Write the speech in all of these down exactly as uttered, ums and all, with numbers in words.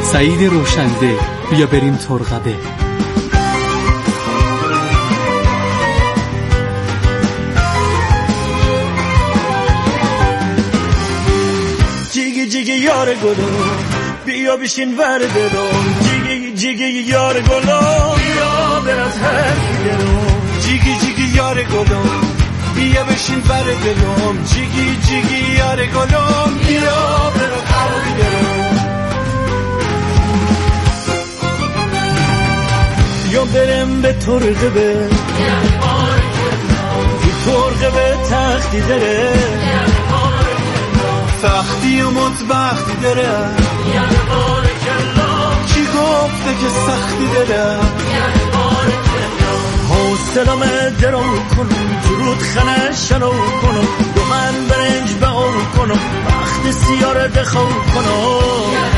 سعید روشنده، بیا بریم ترقبه. جیگی جیگی یار گلم بیا بشین ور دلم، جیگی جیگی یار گلم بیا برات هر دلم، جیگی جیگی یار گلم بیا بشین ور دلم، جیگی جیگی یار گلم بیا برات هر دلم. یا برم به ترقبه بی ترقبه تختی داره، سختی و مطبختی داره، چی گفته که سختی داره، حوصلم درو کنم درود خنه شنو کنم، دو من برنج بهو کنم وقت سیاره دخو کنم.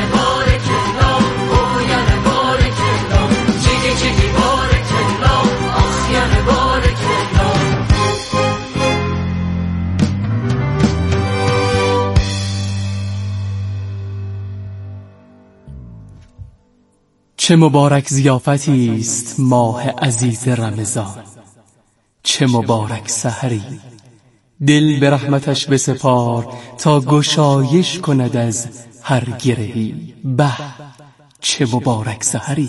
چه مبارک ضیافتی است ماه عزیز رمضان، چه مبارک سحری دل به رحمتش بسپار تا گشایش کند از هر گرهی. به چه مبارک سحری.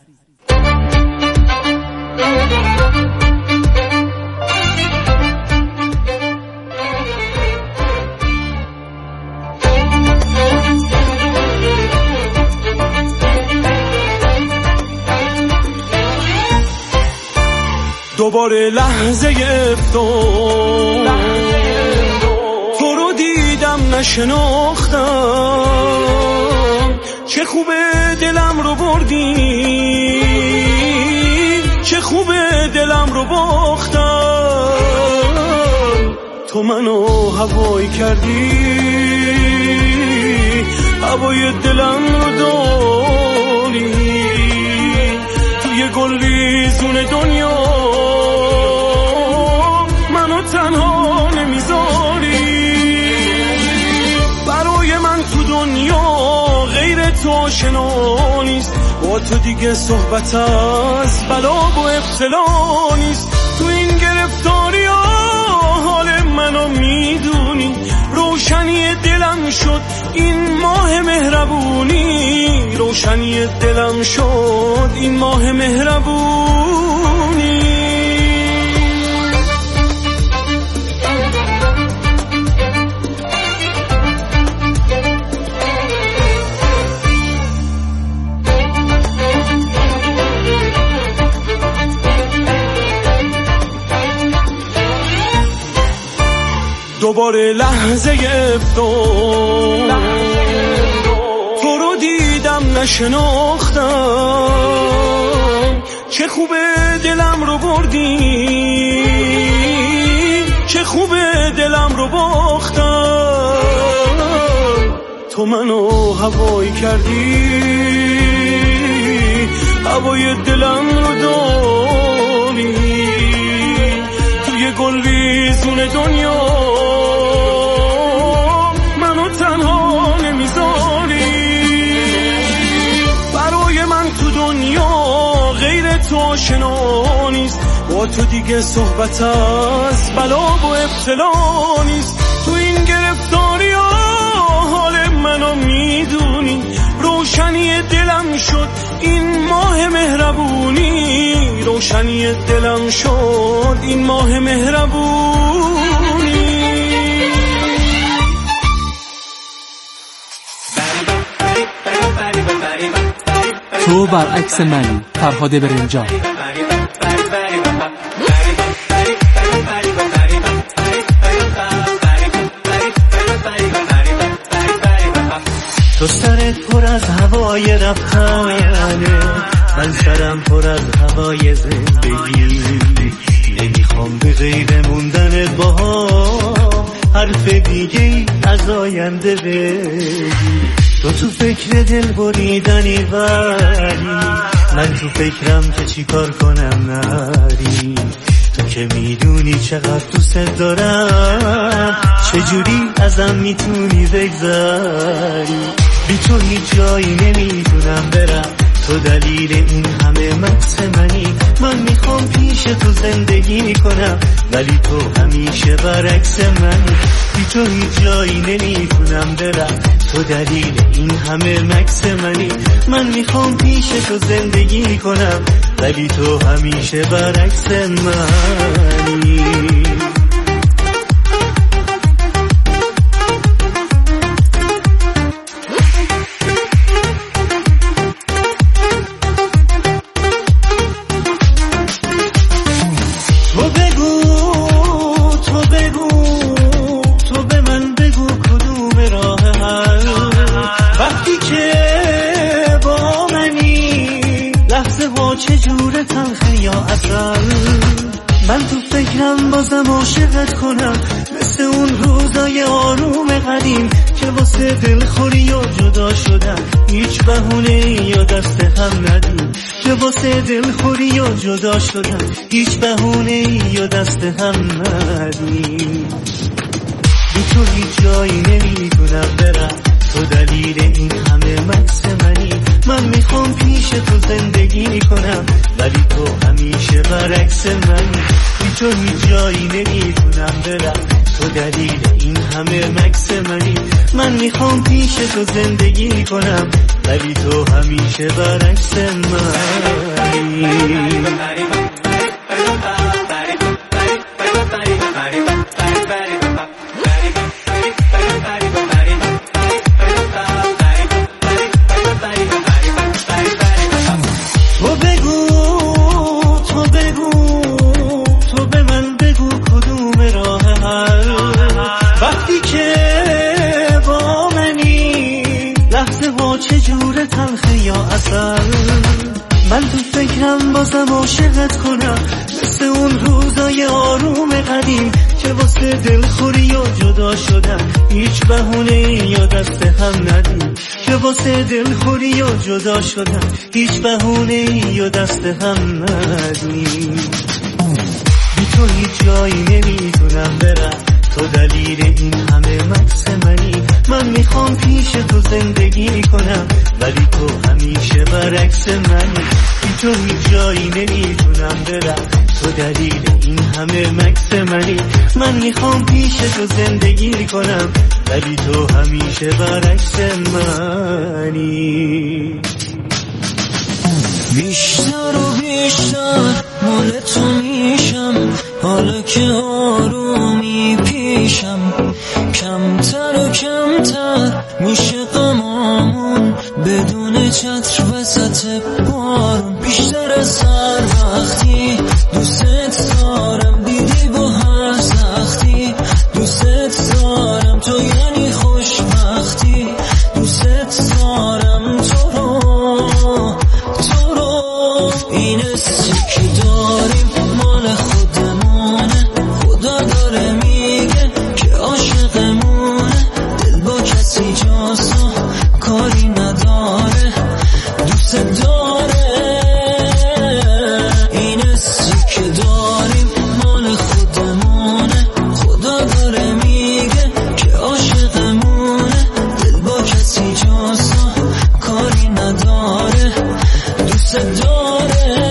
دوباره لحظه افطار تو رو دیدم نشناختم، چه خوبه دلم رو بردی، چه خوبه دلم رو باختم، تو منو هوایی کردی، هوای دلم رو داری، توی گلریزون دنیا تنها نمیذاری، برای من تو دنیا غیر تو آشنا نیست، با تو دیگه صحبت از بلا و ابتلا نیست، تو این گرفتاری ها حال منو میدونی، روشنی دلم شد این ماه مهربونی، روشنی دلم شد این ماه مهربونی. دوباره لحظه افطار تو رو دیدم نشناختم، چه خوبه دلم رو بردی، چه خوبه دلم رو باختم، تو منو هوایی کردی، هوای دلم رو داری، توی گلریزون دنیا تنها نمیذاری، برای من تو دنیا غیر تو آشنا نیست، با تو دیگه صحبت از بلا و ابتلا نیست، تو این گرفتاری ها حال منو میدونی، روشنی دلم شد این ماه مهربونی، روشنی دلم شد این ماه مهربونی. تو برعکس منی فرهاد برنجان. تو سرت پر از هوای رفتنه، من سرم پر از هوای زندگی، نمیخوام به غیر موندن با هم حرف دیگه از آینده بگی، تو تو فکر دل بریدنی ولی من تو فکرم که چی کار کنم نری، تو که میدونی چقدر دوست دارم، چجوری ازم میتونی بگذری، بی تو هیچ جایی نمیتونم برم، تو دلیل این همه مکس منی. من میخوام پیش تو زندگی کنم ولی تو همیشه برعکس منی. بی تو هیچ جایی نمیتونم برم، تو دلیل این همه مکس منی. من میخوام پیش تو زندگی کنم ولی تو همیشه برعکس منی. چجوره تلخه یا اصل من تو فکرم بازم عاشقت کنم، مثل اون روزای آروم قدیم که واسه دلخوری و جدا شدن هیچ بهونه یا دست هم ندیم، که واسه دلخوری و جدا شدن هیچ بهونه یا دست هم ندیم. بی تو هیچ جایی نمیتونم برم، تو دلیل این همه مکس منی. من میخوام پیش تو زندگی کنم ولی تو همیشه برعکس منی. بی تو هیچ جایی نمیتونم برم، تو دلیل این همه مکس منی. من میخوام پیش تو زندگی کنم ولی تو همیشه برعکس منی. چجوره تلخه یا اصل من تو فکرم بازم عاشقت کنم، مثل اون روزای آروم قدیم که واسه دلخوری و جدا شدن هیچ بهونه یا دست هم ندیم، که واسه دلخوری و جدا شدن هیچ بهونه یا دست هم ندیم. بی تو هیچ جایی نمیتونم برم، تو دلیل این همه مکس منی. من میخوام پیش تو زندگی کنم ولی تو همیشه برعکس منی. بی تو هیچ جایی نمیتونم برم، تو دلیل این همه مکس منی. من میخوام پیش تو زندگی کنم ولی تو همیشه برعکس منی. بیشتر و بیشتر مال تو میشم، حالا که آرومی پیشم. کمتر و کمتر میشه غمامون بدون چتر وسط بارون. بیشتر از هر وقتی دوست دارم، دیدی با هر سختی دوست دارم. تو یعنی خوشبختی، دوست دارم تو رو تو رو. این حسی که داریم مال خودمونه، خدا داره میگه که عاشقمونه. دل با کسی جاسو کاری نداره، دوست داره. این حسی که داریم مال خودمونه، خدا داره میگه که عاشقمونه. دل با کسی جاسو کاری نداره، دوست داره.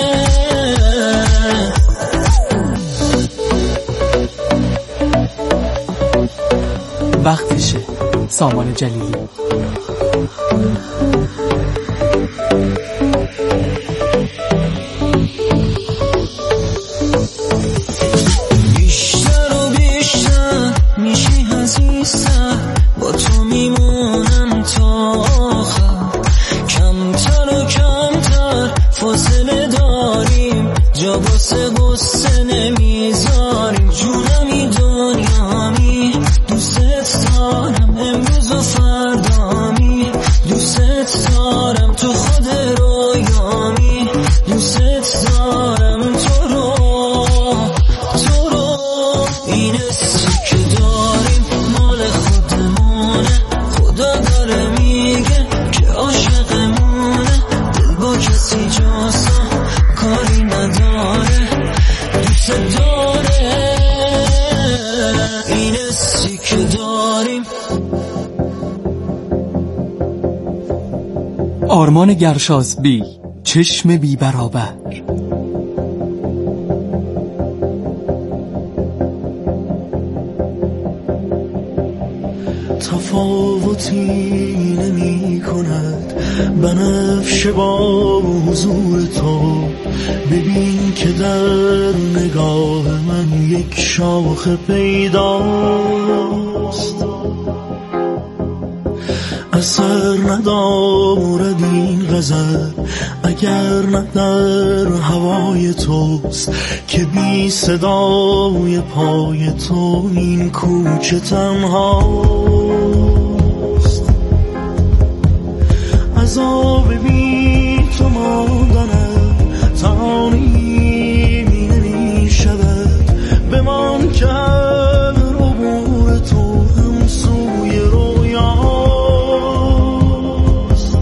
وقتشه. سامان جلیلی. بیشتر و بیشتر میشی عزیزتر، با تو میمونم تا آخر. کمتر و کمتر فاصله داریم، جا واسه غصه نمیذاریم. جونمی دنیامی دوست دارم، امروز و فردامی دوست دارم. تو خود رویامی دوست دارم تو رو تو رو. این حسی که داریم مال خودمونه، خدا داره میگه که عاشقمونه. دل با کسی جاسو کاری نداره، دوست داره. این حسی که داریم آرمان گرشاسبی، چشم بی برابر. تفاوتی نمی کند بنفشه با حضور تو. ببین که در نگاه من یک شاخه پیداست، اثر ندارد این غزل اگر نه در هوای توست که بی صدای پای تو این کوچه تنهاست. عذاب بی تو ماندنم تانی می نمی شود. بمان که عبور تو هم سوی رویاست.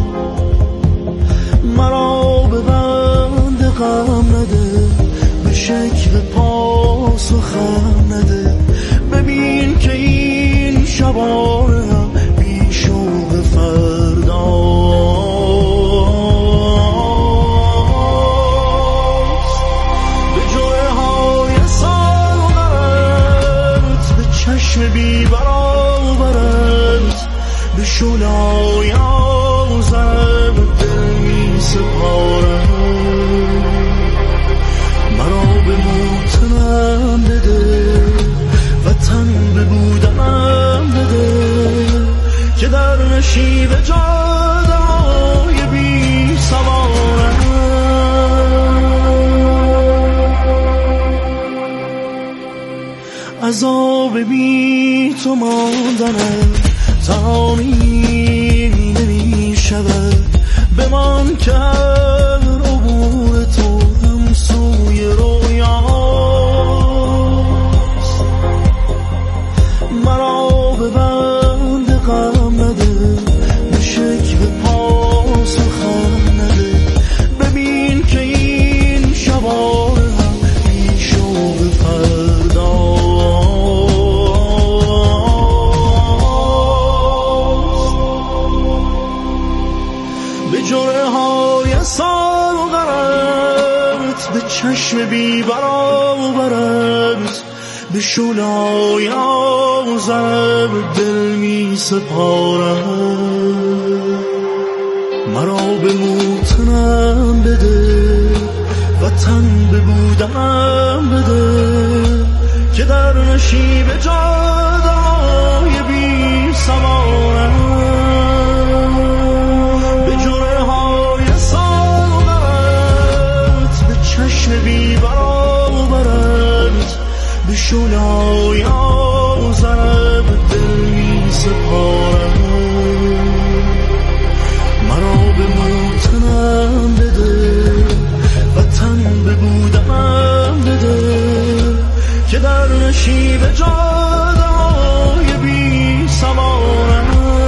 مرا به بند غم نده، به شکل پاسخم نده. ببین که این شبانم بی شوق فرداست. به جوه های ساغرت، به چشم بی برابرت، به شلای آزم دل می سپارم. مرا به موتنم بده و تن به بودنم بده که در نشیب جاده‌های بی سوارم. عذاب بی تو ماندنم تانی نمی شود. بمان که عبور تو هم سوی رویاست. مرا به بند غم نده، به شکل پاسخم نده. ببین که این شبانه هم بی شوق فرداست. به جوره های ساغرت، به چشم بی برابرت، به شلای آزم دل می سپارم. مرا به موتنم بده و تن به بودنم بده که در نشیب جاده‌های بی سوارم. به جوره های ساغرت، به چشم بی برابرت، به شلای آزم دل می سپارم. مرا به موتنم بده و تن به بودنم بده که در نشیب جاده‌های بی سوارم.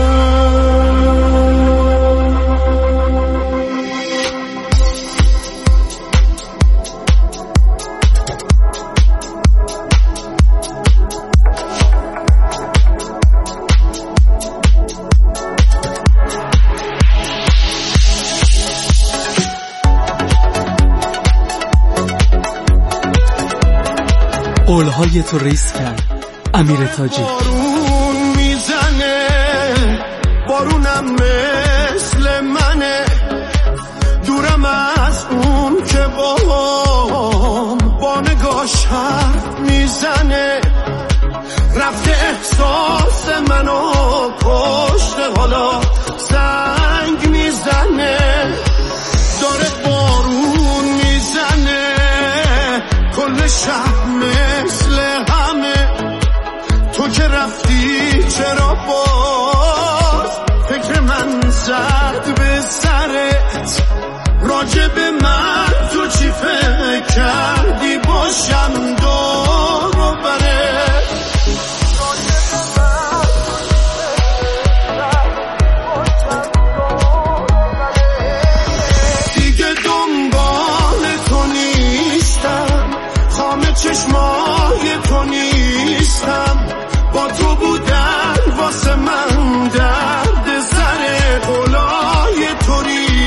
قولهای تو ریز کرد امیر تاجی. بارون میزنه، بارونم مثل منه، دورم از اون که باهم با نگاش حرف میزنه. رفته احساس منو پشت، حالا زنگ میزنه. داره بارون میزنه، کل شب مثل همه. تو که رفتی چرا باز فکر من زد به سرت؟ راجع به من تو چی فکر کردی؟ باشم دور و برت. دیگه دنبال تو نیستم، خامه چشمای تو نیستم. با تو بودن واسه من درد سر، قولای تو ریختم.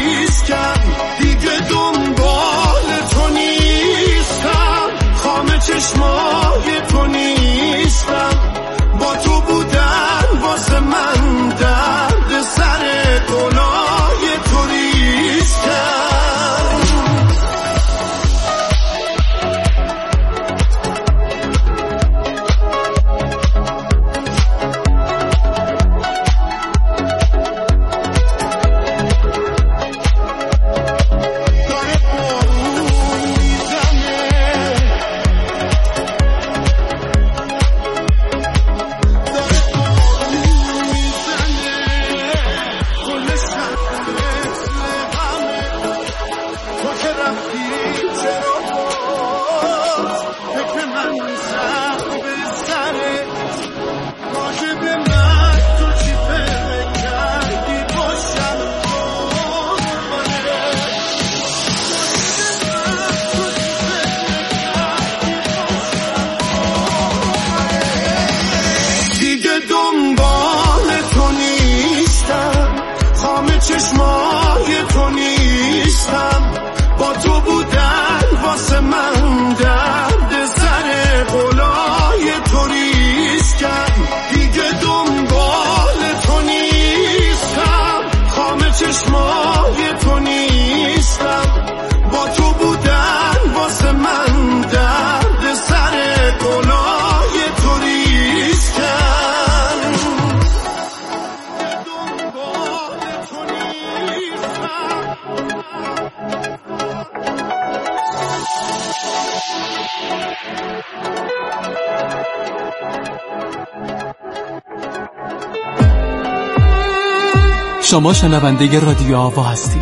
شما شنونده رادیو آوا هستید.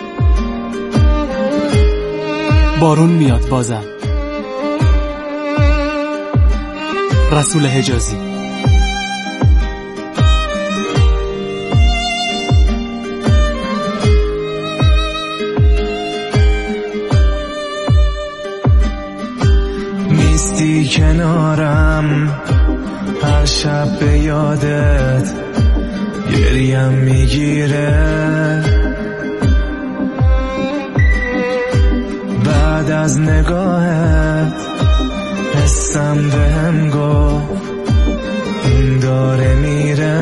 بارون میاد بازم. رسول حجازی. نیستی کنارم، هر شب به یادت گریم میگیره. بعد از نگاهت حسم بهم گفت این داره میره.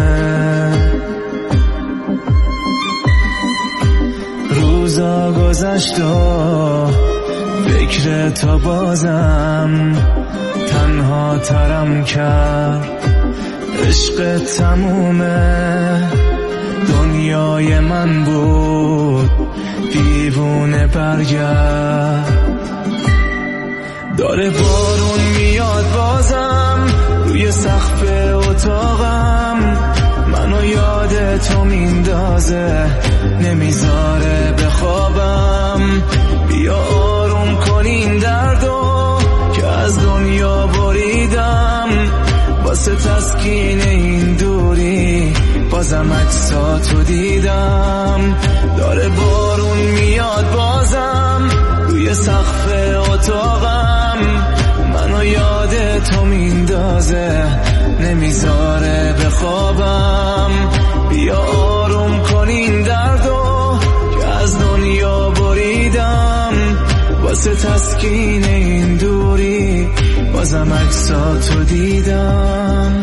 روزا گذشت و فکر تو بازم تنها ترم کرد. عشق تمومه دنیای من بود، دیوونه برگرد. داره بارون میاد بازم روی سقف اتاقم، منو یاد تو میندازه نمیذاره بخوابم. بیا آروم کن این دردو که از دنیا بریدم، واسه تسکین این دوری بازم عکساتو دیدم. داره بارون میاد بازم روی سقف اتاقم، منو یاد تو میندازه نمیذاره بخوابم. بیا آروم کن این دردو که از دنیا بریدم، واسه تسکین این دوری بازم عکساتو دیدم.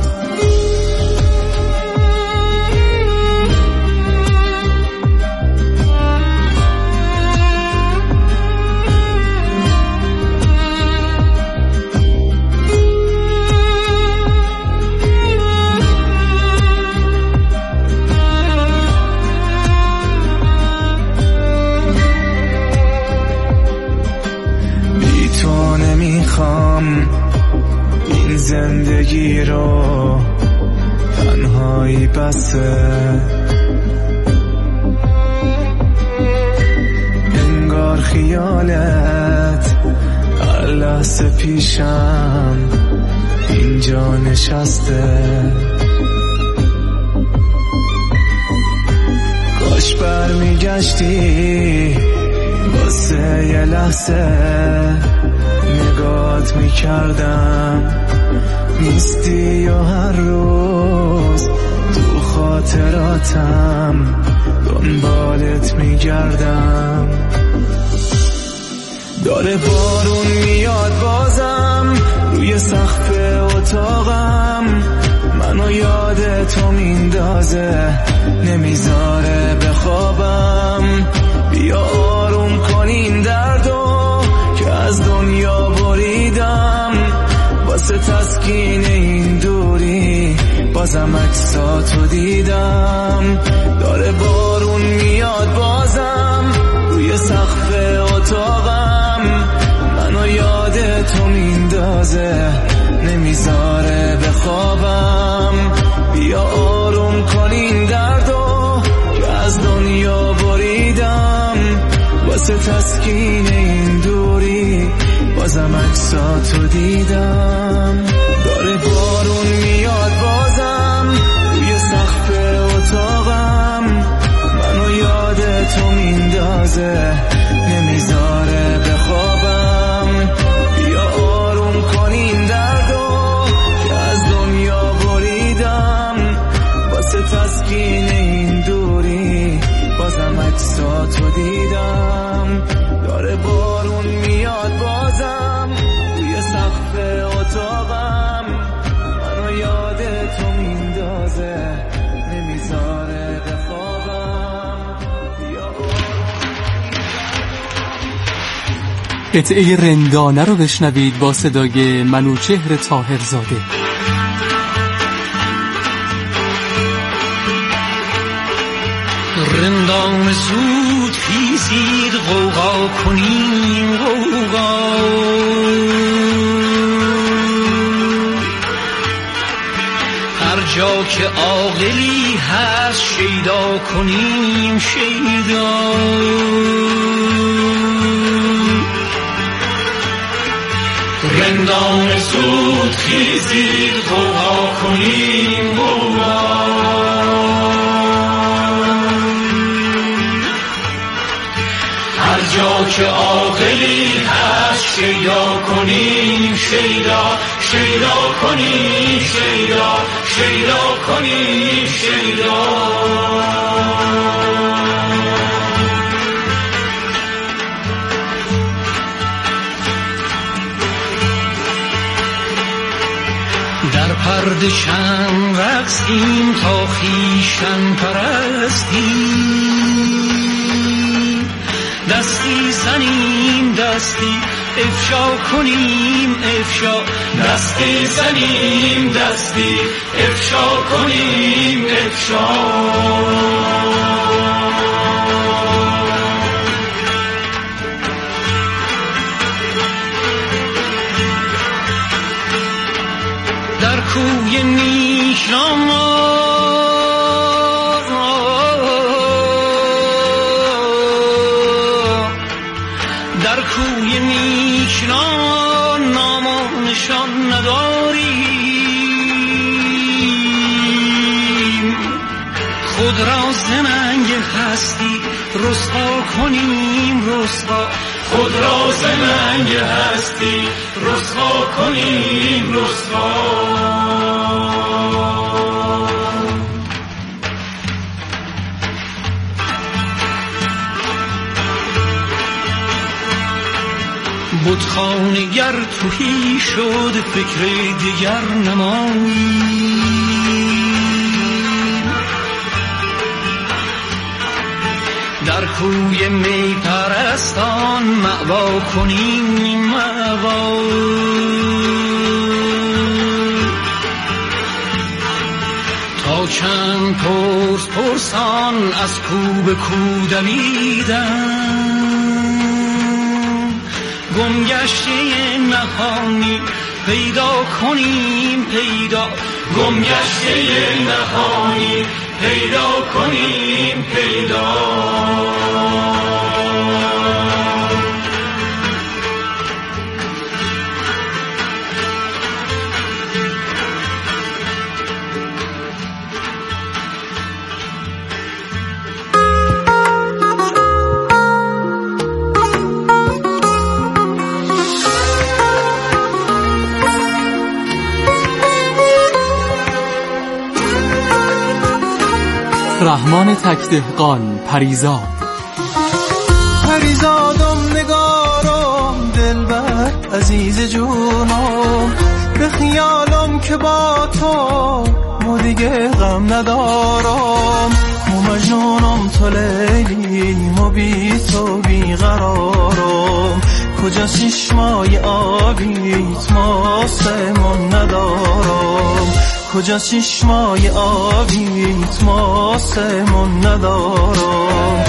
این زندگی رو تنهایی بسه، انگار خیالت هر لحظه پیشم اینجا نشسته. کاش برمیگشتی واسه یه لحظه نگات میکردم. نیستی و هر روز تو خاطراتم دنبالت میگردم. داره بارون میاد بازم روی سقف اتاقم، منو یاد تو میندازه نمیذاره بخوابم. بیا آروم کن این دردو که از دنیا بریدم، واسه تسکین این دوری بازم عکساتو دیدم. داره بارون میاد بازم روی سقف اتاقم، منو یاد تو میندازه نمیذاره بخوابم. بیا آروم کن این دردو که از دنیا بریدم، واسه تسکین این دوری بازم عکساتو دیدم. داره بارون میاد بازم روی سقف اتاقم، منو یاد تو میندازه نمیذاره بخوابم. بیا آروم کن این دردو که از دنیا بریدم، واسه تسکین این دوری بازم عکساتو دیدم. داره بارون میاد بازم روی سقف اتاقم، منو یاد تو میندازه نمیذاره بخوابم. قطعه رندانه رو بشنوید با صدای منوچهر طاهرزاده. رندان زود خیزید غوغا کنیم غوغا، جا که عاقلی هست شیدا کنیم شیدا. رندان زود خیزید غوغا کنیم غوغا. هر جا که عاقلی هست شیدا کنیم شیدا. شیدا کنیم شیدا. شیدا کنیم شیدا. در پرده چند رقصیم تا خویشتن پرستیم. دستی زنیم دستی افشا کنیم افشا. دستی زنیم دستی افشا کنیم افشا. در کوی نیشناما در کوی نیشنا نام و نشان نداریم. خود را زننگ هستی رسوا کنیم رسوا. خود را زننگ هستی رسوا کنیم رسوا. بتخانه گر توهی شد فکر دیگر نماییم. در کوی می پرستان مأوا کنیم مأوا. تا چند پرس پرسان از کو به کو دویدن. گمگشته نهانی پیدا کنیم پیدا. گمگشته نهانی پیدا کنیم پیدا. رحمان تکدهقان پریزاد. پریزادم نگارم دلبر عزیز جونم. به خیالم که با تو ما دیگه غم ندارم. ما مجنونم تو لیلی ما بی تو بی قرارم. کجا چشمای آبیت ما سمون ندارم. کجا چشمای آبیت ما سمون ندارم.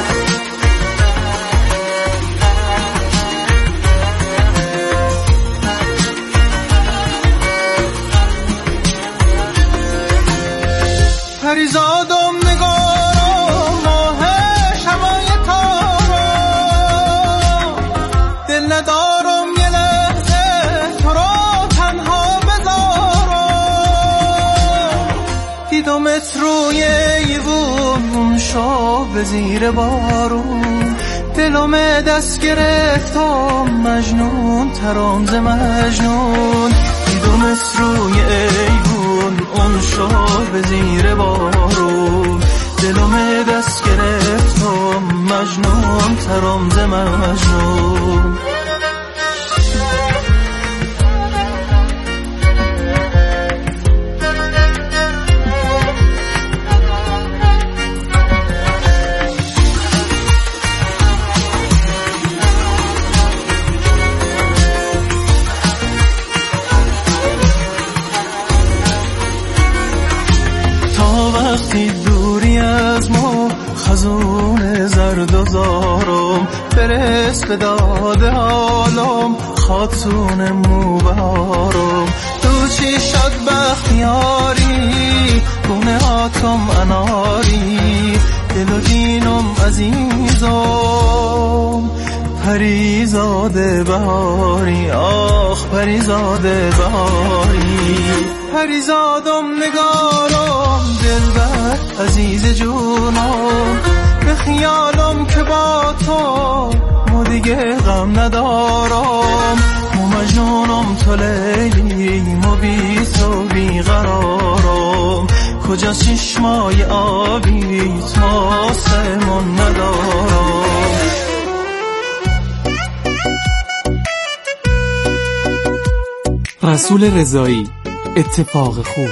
پریزادم نگارم ماهش هوای تارم. دل ندارم یه لحظه تو را تنها بذارم. دیدمت روی ایوون شو به زیر بارون. دلم دست گرفتم مجنون ترام ز مجنون. دیدمت روی ایوون اون شو به زیر بارون. دلم دست گرفتم مجنون ترام ز مجنون. وقتی دوری از ما خزون زرد و زارم. برس به داد حالم خاتون موبارم. تو چشات بختیاری گونه هاتم اناری دل و جینم عزیزم پریزاده بهاری آخ پریزاده بهاری پریزادم نگارم دلبر عزیز جونم به خیالم که با تو ما دیگه غم ندارم مو مجنونم تو لیلی مو بی تو بی قرارم کجا چشمای آبیت ما سمون ندارم رسول رضایی اتفاق خوب.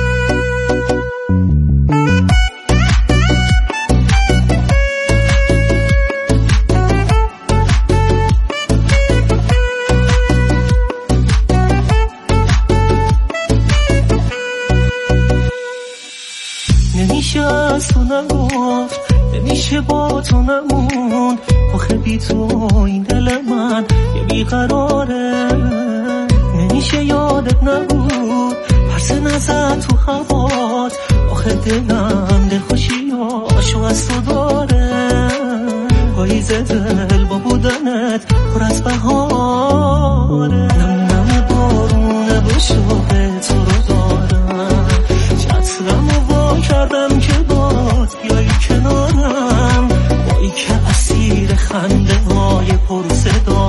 نمیشه از تو نگفت نمیشه با تو نمون آخه بی تو این دل من یه بیقراره نمیشه یادت نبود پرس نزد تو هوات آخه دلم دلخوشی هاشو از تو داره پاییز دل با بودنت پر از بهاره نم نم بارونه با شوق تو رو دارم چترم و وا کردم که باد بیایی کنارم بایی که اسیر خنده های پر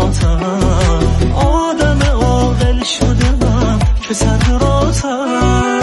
صداتم آدم عاقل شدم که صد راتم